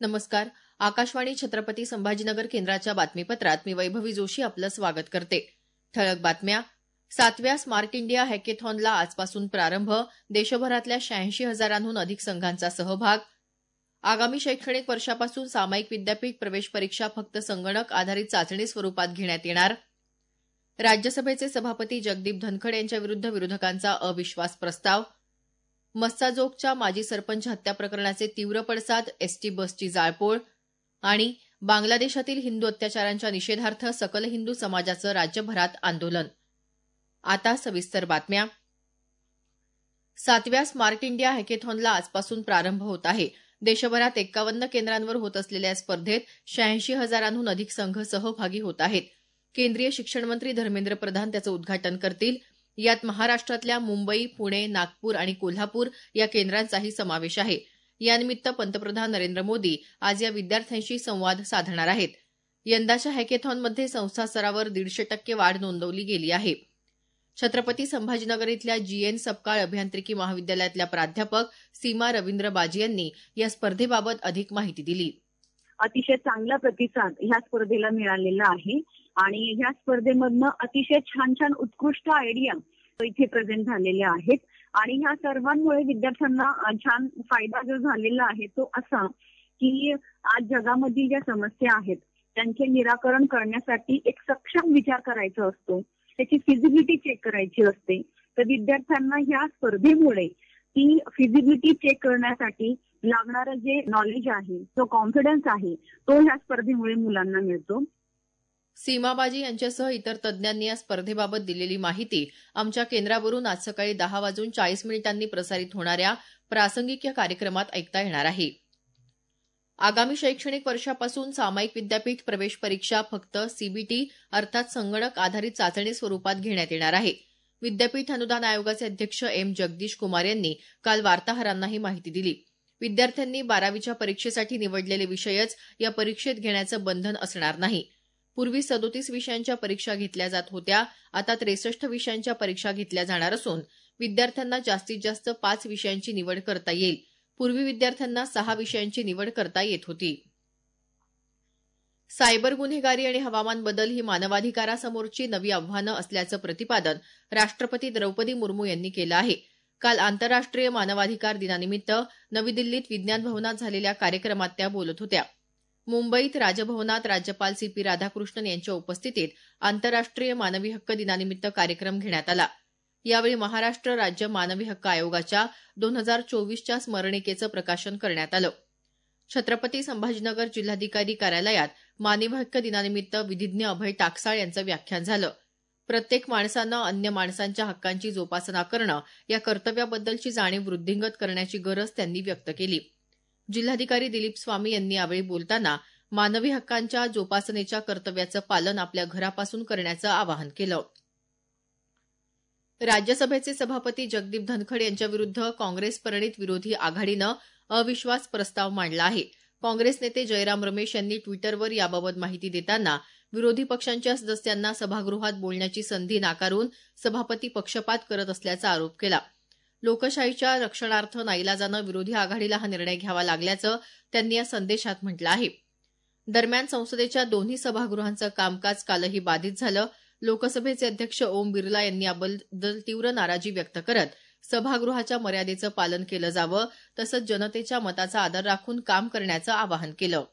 नमस्कार. आकाशवाणी छत्रपती संभाजीनगर केंद्राच्या बातमीपत्रात मी वैभवी जोशी आपलं स्वागत करते. ठळक बातम्या. 7व्या स्मार्ट इंडिया हॅकेथॉनला आजपासून प्रारंभ. देशभरातल्या 86,000हून अधिक संघांचा सहभाग. आगामी शैक्षणिक वर्षापासून सामायिक विद्यापीठ प्रवेश परीक्षा फक्त संगणक आधारित चाचणी स्वरूपात घेण्यात येणार. राज्यसभेचे सभापती जगदीप धनखड यांच्याविरुद्ध विरोधकांचा अविश्वास प्रस्ताव. मस्साजोगच्या माजी सरपंच हत्या प्रकरणाचे तीव्र पडसाद. एसटी बसची जाळपोळ. आणि बांगलादेशातील हिंदू अत्याचारांच्या निषेधार्थ सकल हिंदू समाजाचं राज्यभरात आंदोलन. आता सविस्तर बातम्या. 7व्या स्मार्ट इंडिया हॅकेथॉनला आजपासून प्रारंभ होत आहे. देशभरात 51 केंद्रांवर होत असलेल्या या स्पर्धेत 86,000हून अधिक संघ सहभागी होत आहेत. केंद्रीय शिक्षण मंत्री धर्मेंद्र प्रधान त्याचं उद्घाटन करतील. यात महाराष्ट्रातल्या मुंबई, पुणे, नागपूर आणि कोल्हापूर या केंद्रांचाही समावेश आहे. यानिमित्त पंतप्रधान नरेंद्र मोदी आज या विद्यार्थ्यांशी संवाद साधणार आहेत. यंदाच्या हॅकेथॉनमध्ये संस्था स्तरावर 150% वाढ नोंदवली गेली आहे. छत्रपती संभाजीनगर इथल्या जीएन सपकाळ अभियांत्रिकी महाविद्यालयातल्या प्राध्यापक सीमा रवींद्र बाजी यांनी या स्पर्धेबाबत अधिक माहिती दिली. अतिशय चांगला प्रतिसाद ह्या स्पर्धेला मिळालेला आहे आणि ह्या स्पर्धेमधनं अतिशय छान छान उत्कृष्ट आयडिया इथे प्रेझेंट झालेल्या आहेत आणि ह्या सर्वांमुळे विद्यार्थ्यांना छान फायदा जो झालेला आहे तो असा की आज जगामधील ज्या समस्या आहेत त्यांचे निराकरण करण्यासाठी एक सक्षम विचार करायचा असतो, त्याची फिजिबिलिटी चेक करायची असते. तर विद्यार्थ्यांना ह्या स्पर्धेमुळे ती फिजिबिलिटी चेक करण्यासाठी लागणारं जे नॉलेज आहे, जो कॉन्फिडन्स आहे तो ह्या स्पर्धेमुळे मुलांना मिळतो. सीमाबाजी यांच्यासह इतर तज्ज्ञांनी या स्पर्धेबाबत दिलेली माहिती आमच्या केंद्रावरून आज सकाळी 10:40 प्रसारित होणाऱ्या प्रासंगिक या कार्यक्रमात ऐकता येणार आहे. आगामी शैक्षणिक वर्षापासून सामायिक विद्यापीठ प्रवेश परीक्षा फक्त सीबीटी अर्थात संगणक आधारित चाचणी स्वरूपात घेण्यात येणार आहे. विद्यापीठ अनुदान आयोगाचे अध्यक्ष एम जगदीश कुमार यांनी काल वार्ताहरांना ही माहिती दिली. विद्यार्थ्यांनी 12वीच्या परीक्षेसाठी निवडलेले विषयच या परीक्षेत घेण्याचं बंधन असणार नाही. पूर्वी 37 विषयांच्या परीक्षा घेतल्या जात होत्या. आता 63 विषयांच्या परीक्षा घेतल्या जाणार असून विद्यार्थ्यांना जास्तीत जास्त 5 विषयांची निवड करता येईल. पूर्वी विद्यार्थ्यांना 6 विषयांची निवड करता येत होती. सायबर गुन्हेगारी आणि हवामान बदल ही मानवाधिकारासमोरची नवी आव्हानं असल्याचं प्रतिपादन राष्ट्रपती द्रौपदी मुर्मू यांनी केलं आहे. काल आंतरराष्ट्रीय मानवाधिकार दिनानिमित्त नवी दिल्लीत विज्ञान भवनात झालेल्या कार्यक्रमात त्या बोलत होत्या. मुंबईत राजभवनात राज्यपाल सीपी राधाकृष्णन यांच्या उपस्थितीत आंतरराष्ट्रीय मानवी हक्क दिनानिमित्त कार्यक्रम घेण्यात आला. यावेळी महाराष्ट्र राज्य मानवी हक्क आयोगाच्या 2024च्या स्मरणिकेचं प्रकाशन करण्यात आलं. छत्रपती संभाजीनगर जिल्हाधिकारी कार्यालयात मानवी हक्क दिनानिमित्त विधिज्ञ अभय टाकसाळ यांचं व्याख्यान झालं. प्रत्येक माणसानं अन्य माणसांच्या हक्कांची जोपासना करणं या कर्तव्याबद्दलची जाणीव वृद्धिंगत करण्याची गरज त्यांनी व्यक्त केली. जिल्हाधिकारी दिलीप स्वामी यांनी यावेळी बोलताना मानवी हक्कांच्या जोपासनेच्या कर्तव्याचं पालन आपल्या घरापासून करण्याचं आवाहन केलं. राज्यसभेचे सभापती जगदीप धनखड यांच्याविरुद्ध काँग्रेस प्रणित विरोधी आघाडीनं अविश्वास प्रस्ताव मांडला आहे. काँग्रेस नेते जयराम रमेश यांनी ट्विटरवर याबाबत माहिती देताना विरोधी पक्षांच्या सदस्यांना सभागृहात बोलण्याची संधी नाकारून सभापती पक्षपात करत असल्याचा आरोप केला. लोकशाहीच्या रक्षणार्थ नाईलाजानं विरोधी आघाडीला हा निर्णय घ्यावा लागल्याचं त्यांनी या संदेशात म्हटलं आहे. दरम्यान संसदेच्या दोन्ही सभागृहांचं कामकाज कालही बाधित झालं. लोकसभेचे अध्यक्ष ओम बिर्ला यांनी याबद्दल तीव्र नाराजी व्यक्त करत सभागृहाच्या मर्यादेचं पालन केलं जावं तसंच जनतेच्या मताचा आदर राखून काम करण्याचं आवाहन केलं.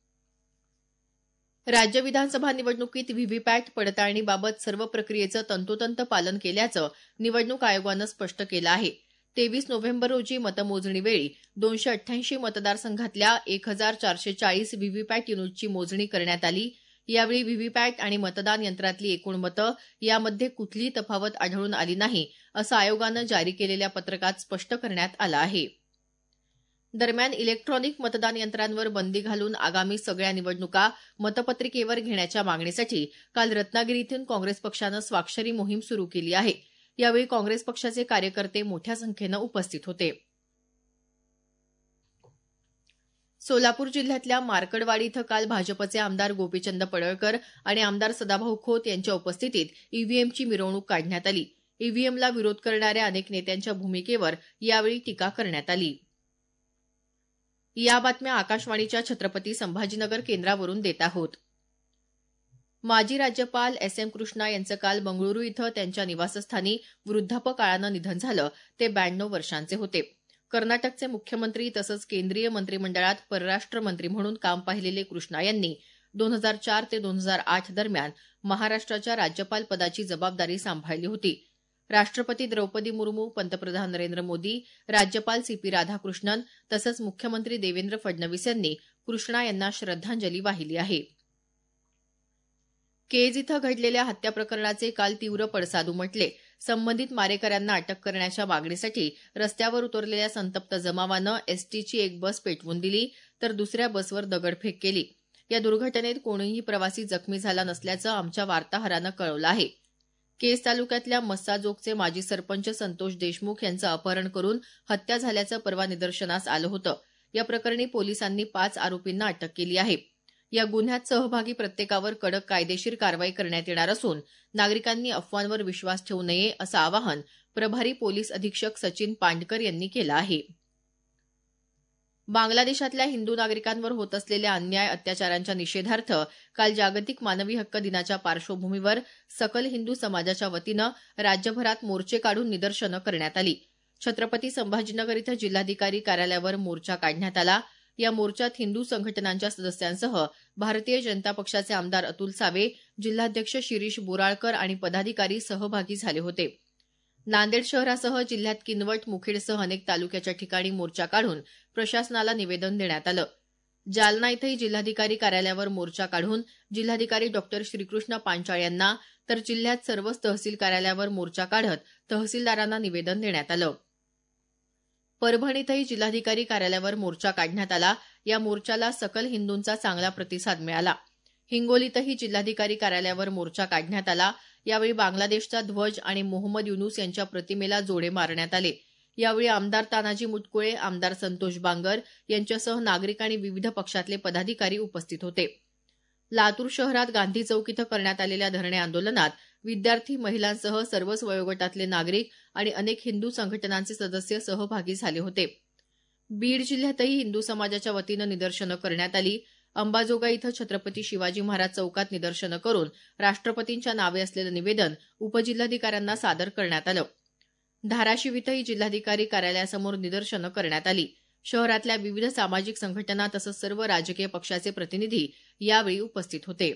राज्य विधानसभा निवडणुकीत व्हीव्हीपॅट पडताळणीबाबत सर्व प्रक्रियेचं तंतोतंत पालन केल्याचं निवडणूक आयोगानं स्पष्ट केलं आहे. 23 नोव्हेंबर रोजी मतमोजणीवेळी 288 मतदारसंघातल्या 1440 व्हीव्हीपॅट युनिटची मोजणी करण्यात आली. यावेळी व्हीव्हीपॅट आणि मतदान यंत्रातली एकूण मतं यामध्ये कुठलीही तफावत आढळून आली नाही असं आयोगानं जारी केलेल्या पत्रकात स्पष्ट करण्यात आलं आहे. दरम्यान इलेक्ट्रॉनिक मतदान यंत्रांवर बंदी घालून आगामी सगळ्या निवडणुका मतपत्रिकेवर घेण्याच्या मागणीसाठी काल रत्नागिरी इथून काँग्रेस पक्षानं स्वाक्षरी मोहीम सुरू केली आहे. यावेळी काँग्रेस पक्षाचे कार्यकर्ते मोठ्या संख्येनं उपस्थित होते. सोलापूर जिल्ह्यातल्या मार्कडवाडी इथं काल भाजपचे आमदार गोपीचंद पडळकर आणि आमदार सदाभाऊ खोत यांच्या उपस्थितीत ईव्हीएमची मिरवणूक काढण्यात आली. ईव्हीएमला विरोध करणाऱ्या अनेक नेत्यांच्या भूमिकेवर यावेळी टीका करण्यात आली. या बातम्या आकाशवाणीच्या छत्रपती संभाजीनगर केंद्रावरून देत आहोत. माजी राज्यपाल एस एम कृष्णा यांचं काल बंगळुरू इथं त्यांच्या निवासस्थानी वृद्धापकाळानं निधन झालं. ते 92 वर्षांचे होते. कर्नाटकचे मुख्यमंत्री तसंच केंद्रीय मंत्रिमंडळात परराष्ट्र मंत्री म्हणून काम पाहिलेले कृष्णा यांनी 2004 ते 2008 दरम्यान महाराष्ट्राच्या राज्यपाल पदाची जबाबदारी सांभाळली होती. राष्ट्रपती द्रौपदी मुर्मू, पंतप्रधान नरेंद्र मोदी, राज्यपाल सी.पी. राधाकृष्णन तसंच मुख्यमंत्री देवेंद्र फडणवीस यांनी कृष्णा यांना श्रद्धांजली वाहिली आहे. केज इथं घडलेल्या हत्या प्रकरणाचे काल तीव्र पडसाद उमटले. संबंधित मारेकऱ्यांना अटक करण्याच्या मागणीसाठी रस्त्यावर उतरलेल्या संतप्त जमावानं एसटीची एक बस पेटवून दिली तर दुसऱ्या बसवर दगडफेक केली. या दुर्घटनेत कोणीही प्रवासी जखमी झाला नसल्याचं आमच्या वार्ताहरानं कळवलं आहे. केज तालुक्यातल्या मस्साजोगचे माजी सरपंच संतोष देशमुख यांचं अपहरण करून हत्या झाल्याचं परवा निदर्शनास आलं होतं. या प्रकरणी पोलिसांनी 5 आरोपींना अटक केली आहे. या गुन्ह्यात सहभागी प्रत्येकावर कडक कायदेशीर कारवाई करण्यात येणार असून नागरिकांनी अफवांवर विश्वास ठेवू नये असं आवाहन प्रभारी पोलीस अधीक्षक सचिन पांडकर यांनी केलं आहे. बांगलादेशातल्या हिंदू नागरिकांवर होत असलेल्या अन्याय अत्याचारांच्या निषेधार्थ काल जागतिक मानवी हक्क दिनाच्या पार्श्वभूमीवर सकल हिंदू समाजाच्या वतीनं राज्यभरात मोर्चे काढून निदर्शनं करण्यात आली. छत्रपती संभाजीनगर इथं जिल्हाधिकारी कार्यालयावर मोर्चा काढण्यात आला. या मोर्चात हिंदू संघटनांच्या सदस्यांसह भारतीय जनता पक्षाचे आमदार अतुल सावे, जिल्हाध्यक्ष शिरीष बोराळकर आणि पदाधिकारी सहभागी झाले होते. नांदेड शहरासह जिल्ह्यात किनवट, मुखेडसह अनेक तालुक्याच्या ठिकाणी मोर्चा काढून प्रशासनाला निवेदन देण्यात आलं. जालना इथंही जिल्हाधिकारी कार्यालयावर मोर्चा काढून जिल्हाधिकारी डॉ. श्रीकृष्ण पांचाळ यांना तर जिल्ह्यात सर्वच तहसील कार्यालयावर मोर्चा काढत तहसीलदारांना निवेदन देण्यात आलं. परभणीतही जिल्हाधिकारी कार्यालयावर मोर्चा काढण्यात आला. या मोर्चाला सकल हिंदूंचा चांगला प्रतिसाद मिळाला. हिंगोलीतही जिल्हाधिकारी कार्यालयावर मोर्चा काढण्यात आला. यावेळी बांगलादेशचा ध्वज आणि मोहम्मद युनूस यांच्या प्रतिमेला जोडे मारण्यात आले. यावेळी आमदार तानाजी मुटकुळे, आमदार संतोष बांगर यांच्यासह नागरिक आणि विविध पक्षातले पदाधिकारी उपस्थित होते. लातूर शहरात गांधी चौक इथं करण्यात आलेल्या धरणे आंदोलनात विद्यार्थी, महिलांसह सर्वच वयोगटातले नागरिक आणि अनेक हिंदू संघटनांचे सदस्य सहभागी झाले होते. बीड जिल्ह्यातही हिंदू समाजाच्या वतीनं निदर्शनं करण्यात आली. अंबाजोगाई इथं छत्रपती शिवाजी महाराज चौकात निदर्शनं करून राष्ट्रपतींच्या नावे असलेलं निवेदन उपजिल्हाधिकाऱ्यांना सादर करण्यात आलं. धाराशिव इथंही जिल्हाधिकारी कार्यालयासमोर निदर्शनं करण्यात आली. शहरातल्या विविध सामाजिक संघटना तसंच सर्व राजकीय पक्षाचे प्रतिनिधी यावेळी उपस्थित होते.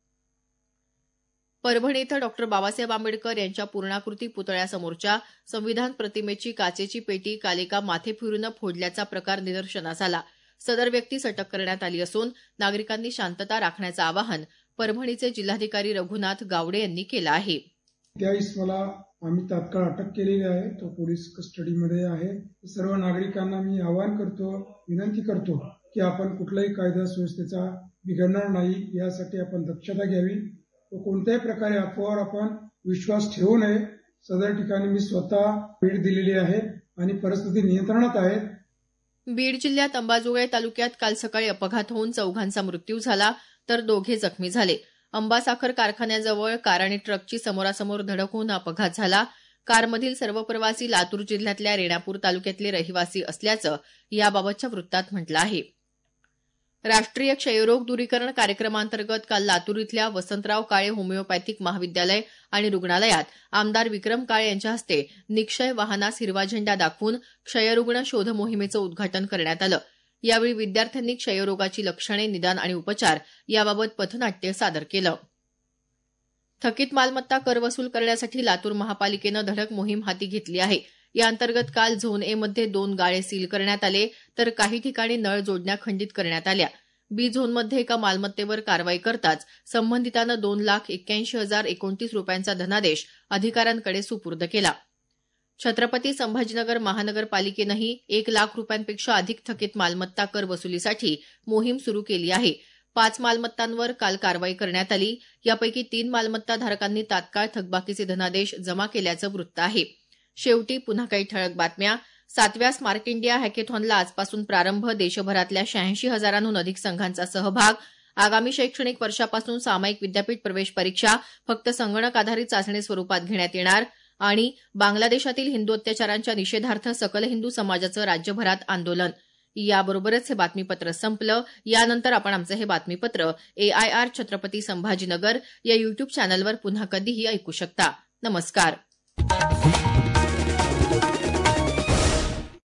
परभणी इथं डॉ. बाबासाहेब आंबेडकर यांच्या पूर्णाकृती पुतळ्यासमोरच्या संविधान प्रतिमेची काचेची पेटी काल एका माथेफिरूनं फोडल्याचा प्रकार निदर्शनास आला. सदर व्यक्तीस अटक करण्यात आली असून नागरिकांनी शांतता राखण्याचं आवाहन परभणीचे जिल्हाधिकारी रघुनाथ गावडे यांनी केलं आहे. त्या इसमाला आम्ही तात्काळ अटक केलेली आहे. तो पोलीस कस्टडीमध्ये आहे. सर्व नागरिकांना मी आवाहन करतो, विनंती करतो की आपण कुठल्याही कायदा सुव्यवस्थेचा बिघडणार नाही यासाठी आपण दक्षता घ्यावी व कोणत्याही प्रकारे अफवावर आपण विश्वास ठेवू नये. सदर ठिकाणी मी स्वतः भेट दिलेली आहे आणि परिस्थिती नियंत्रणात आहे. बीड जिल्ह्यात अंबाजोगाई तालुक्यात काल सकाळी अपघात होऊन 4 मृत्यू झाला तर 2 जखमी झाले. अंबा साखर कारखान्याजवळ कार आणि ट्रकची समोरासमोर धडक होऊन अपघात झाला. कारमधील सर्व प्रवासी लातूर जिल्ह्यातल्या रेणापूर तालुक्यातले रहिवासी असल्याचं याबाबतच्या वृत्तात म्हटलं आहे. राष्ट्रीय क्षयरोग दूरीकरण कार्यक्रमांतर्गत काल लातूर इथल्या वसंतराव काळे होमिओपॅथिक महाविद्यालय आणि रुग्णालयात आमदार विक्रम काळे यांच्या हस्ते निक्षय वाहनास हिरवा झेंडा दाखवून क्षयरुग्ण शोध मोहिमेचं उद्घाटन करण्यात आलं. यावेळी विद्यार्थ्यांनी क्षयरोगाची लक्षणे, निदान आणि उपचार याबाबत पथनाट्य सादर केलं. थकीत मालमत्ता कर वसूल करण्यासाठी लातूर महापालिकेनं धडक मोहीम हाती घेतली आहे. या अंतर्गत काल झोन ए मध्ये 2 गाळे सील करण्यात आले तर काही ठिकाणी नळ जोडण्या खंडित करण्यात आल्या. बी झोनमध्ये एका मालमत्तेवर कारवाई करताच संबंधितानं 2,81,029 रुपयांचा धनादेश अधिकाऱ्यांकडे सुपूर्द केला. छत्रपती संभाजीनगर महानगरपालिकेनंही 1 लाख रुपयांपेक्षा अधिक थकीत मालमत्ता कर वसुलीसाठी मोहीम सुरू केली आहे. 5 मालमत्तांवर काल कारवाई करण्यात आली. यापैकी 3 मालमत्ता धारकांनी तात्काळ थकबाकीचे धनादेश जमा केल्याचं वृत्त आहे. शेवटी पुन्हा काही ठळक बातम्या. 7व्या स्मार्ट इंडिया हॅकेथॉनला आजपासून प्रारंभ. देशभरातल्या 86,000हून अधिक संघांचा सहभाग. आगामी शैक्षणिक वर्षापासून सामायिक विद्यापीठ प्रवेश परीक्षा फक्त संगणक आधारित चाचणी स्वरूपात घेण्यात येणार. आणि बांगलादेशातील हिंदू अत्याचारांच्या निषेधार्थ सकल हिंदू समाजाचं राज्यभरात आंदोलन. याबरोबरच हे बातमीपत्र संपलं. यानंतर आपण आमचं हे बातमीपत्र AIR छत्रपती संभाजीनगर या युट्यूब चॅनलवर पुन्हा कधीही ऐकू शकता. नमस्कार.